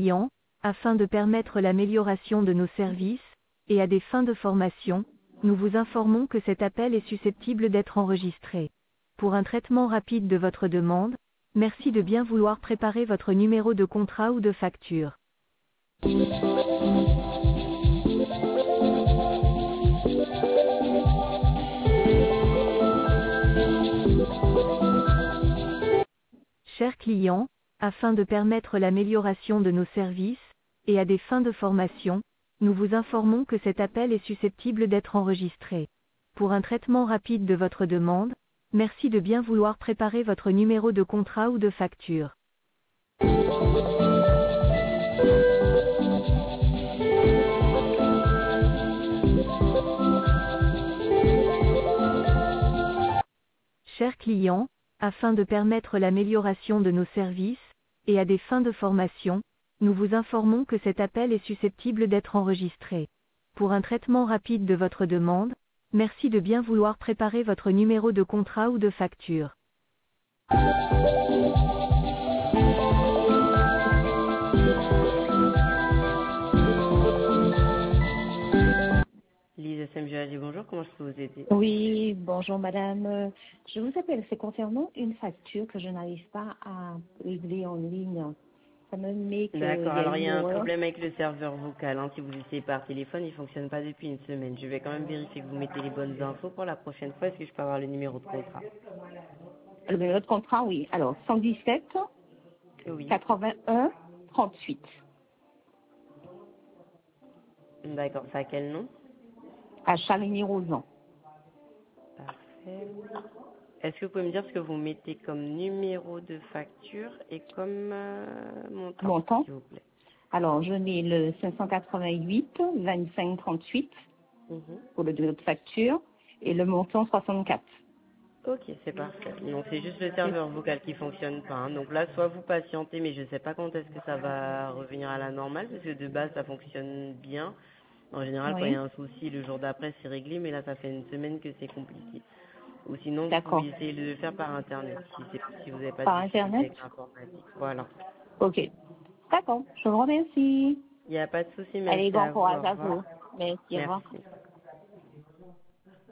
client, afin de permettre l'amélioration de nos services, et à des fins de formation, nous vous informons que cet appel est susceptible d'être enregistré. Pour un traitement rapide de votre demande, merci de bien vouloir préparer votre numéro de contrat ou de facture. Chers clients, afin de permettre l'amélioration de nos services, et à des fins de formation, nous vous informons que cet appel est susceptible d'être enregistré. Pour un traitement rapide de votre demande, merci de bien vouloir préparer votre numéro de contrat ou de facture. Chers clients, afin de permettre l'amélioration de nos services, et à des fins de formation, nous vous informons que cet appel est susceptible d'être enregistré. Pour un traitement rapide de votre demande, merci de bien vouloir préparer votre numéro de contrat ou de facture. Lise SMG, bonjour, comment je peux vous aider? Oui, bonjour madame. Je vous appelle, c'est concernant une facture que je n'arrive pas à régler en ligne. Ça me met que D'accord, alors il y a un erreur. problème avec le serveur vocal. Si vous essayez par téléphone, il ne fonctionne pas depuis une semaine. Je vais quand même vérifier que vous mettez les bonnes infos pour la prochaine fois. Est-ce que je peux avoir le numéro de contrat? Le numéro de contrat, oui. Alors, 117 Oui. 81 38. D'accord, c'est à quel nom? À Chaligny-Rosan. Parfait. Est-ce que vous pouvez me dire ce que vous mettez comme numéro de facture et comme montant, Montant. s'il vous plaît? Alors, je mets le 588 25 38 pour le numéro de facture et le montant 64. Ok, c'est parfait. Donc c'est juste le serveur vocal qui fonctionne pas, hein. Donc là, soit vous patientez, mais je sais pas quand est-ce que ça va revenir à la normale, parce que de base ça fonctionne bien. En général, quand il y a Oui, un souci, le jour d'après c'est réglé, mais là ça fait une semaine que c'est compliqué. Ou sinon, vous pouvez d'accord. essayer de le faire par internet, si vous n'avez pas de Par difficulté Internet? avec l'informatique. Voilà. Ok. D'accord, je vous remercie. Il n'y a pas de souci, Allez, merci bon à vous, au courage à revoir. vous. Merci, au revoir. Merci.